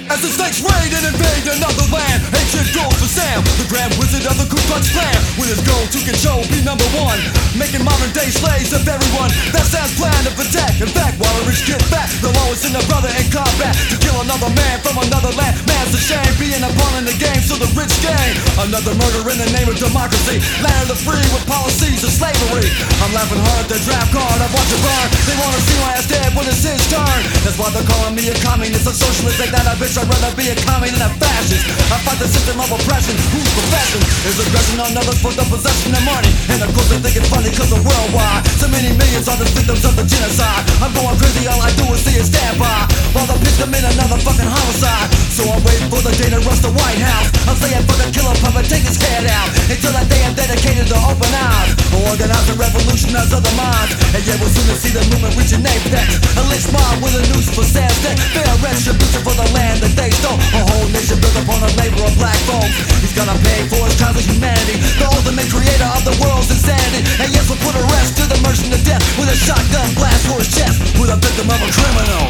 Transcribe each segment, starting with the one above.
As the snakes raid and invade another land, ancient goes for Sam, the grand wizard of the Ku Klux Klan. With his goal to control, be number one, making modern day slaves of everyone. That's Sam's plan of attack. In fact, while the rich get back, they'll always send a brother in combat to kill another man from another land. Man's a shame, being a pawn in the game, so the rich gain. Another murder in the name of democracy. Land of the free with policies of slavery. I'm laughing hard at the draft card, I watch it burn. They wanna see my ass dead when it's his turn. That's why they're calling me a communist, a socialist. Ain't that a bitch? I'd rather be a commie than a fascist. I fight the system of oppression, whose profession is aggression on others for the possession of money. And of course they think it's funny cause they're worldwide. So many millions are the victims of the genocide. I'm going crazy, all I do is see it stand by while they pitch them in another fucking homicide. So I'm waiting for the day to rush the White House. I'm saying fuck the killer puppet, take his head out. Until that day I'm dedicated to open eyes. Organize the revolution as other minds. And yeah, we'll soon see the movement reach an apex. A lynch mob with a noose for Sam's neck. Fair retribution for the land that they stole. A whole nation built upon a labor of black folks. He's gonna pay for his crimes of humanity. The ultimate creator of the world's insanity. And yes, we'll put a rest to the merchant of death with a shotgun blast for his chest. With a victim of a criminal.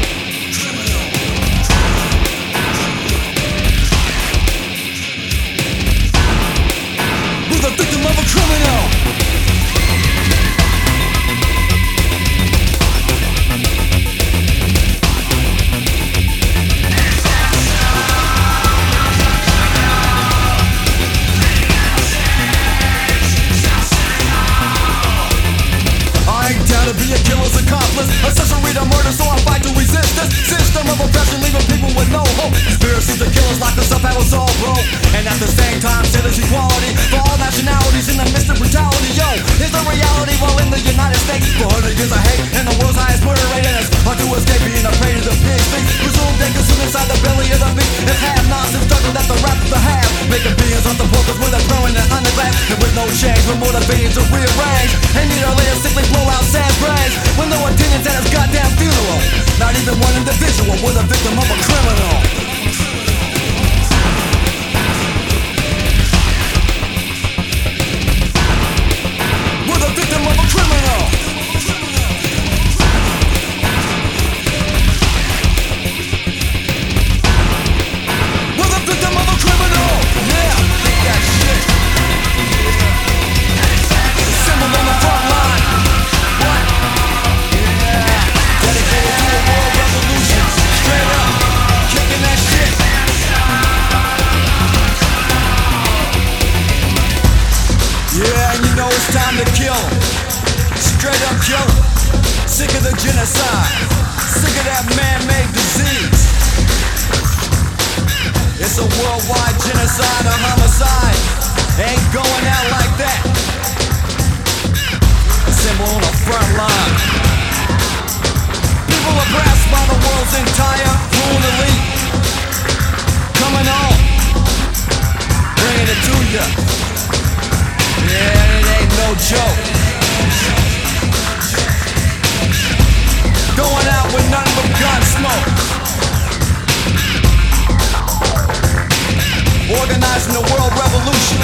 With a victim of a criminal. To be a killer's accomplice, accessory to murder, so I fight to resist this system of oppression, leaving people with no hope. Conspiracies to killers lock us up, how it's all broke. And at the same time, say there's equality for all nationalities in the midst of brutality. Yo, is the reality while in the United States? For 100 years of hate and the world's highest murder rate, and it's hard to escape being a prey to the pig's feet. Presumed they consume inside the belly of the beast. If have-nots and struggle that the rap of the have, making billions off the brokers with a growing and underground. And with no change, we're motivated to rearrange and need a later sickly blowout sad brains. With no attendance at his goddamn funeral. Not even one individual was a victim of a criminal. With a victim of a criminal. With a victim of a criminal. Yeah, think that shit. The symbol on the front line. What? Yeah. Dedicated to a world revolution. Straight up, kicking that shit. Yeah, and you know it's time to kill. Straight up kill. Sick of the genocide. Sick of that man-made disease. It's a worldwide genocide, a homicide. Ain't going out like that. A symbol on the front line. People oppressed by the world's entire ruling elite. Coming on, bringing it to ya. Yeah, it ain't no joke. Going out with nothing but gun smoke. Organizing the world revolution.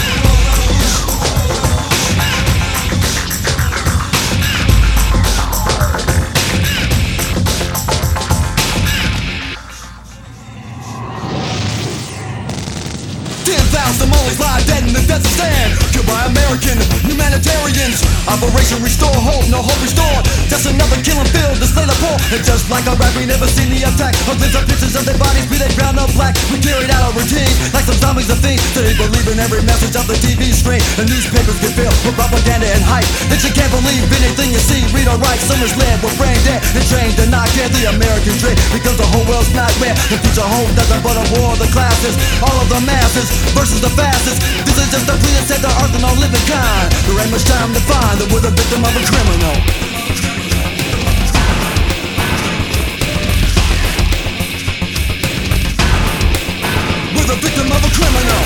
10,000 Somalis lie dead in the desert sand, killed by American humanitarians. Operation Restore Hope, no hope restored. Just another killing field to slay the poor. And just like a rap, we never seen the attack. Hundreds of pictures of their bodies, be they brown or black. We carried out our routine like some zombies of things. They believe in every message of the TV screen. The newspapers get filled with propaganda and hype that you can't believe anything you see, read or write. Some is led, we're brain dead and trained to not get the American dream, because the whole world's nightmare. The future home doesn't but a war of the classes, all of the masses versus the fastest. This is just a plea to set the earth and all living kind. There ain't much time to find that we're the victim of a criminal. We're the victim of a criminal.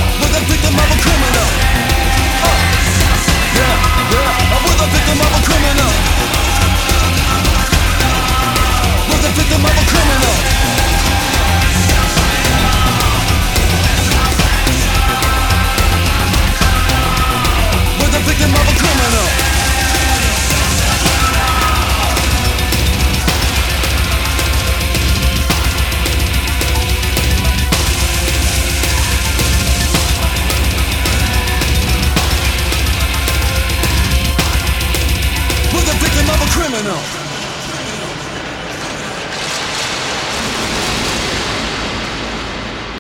Victim of a criminal. criminal.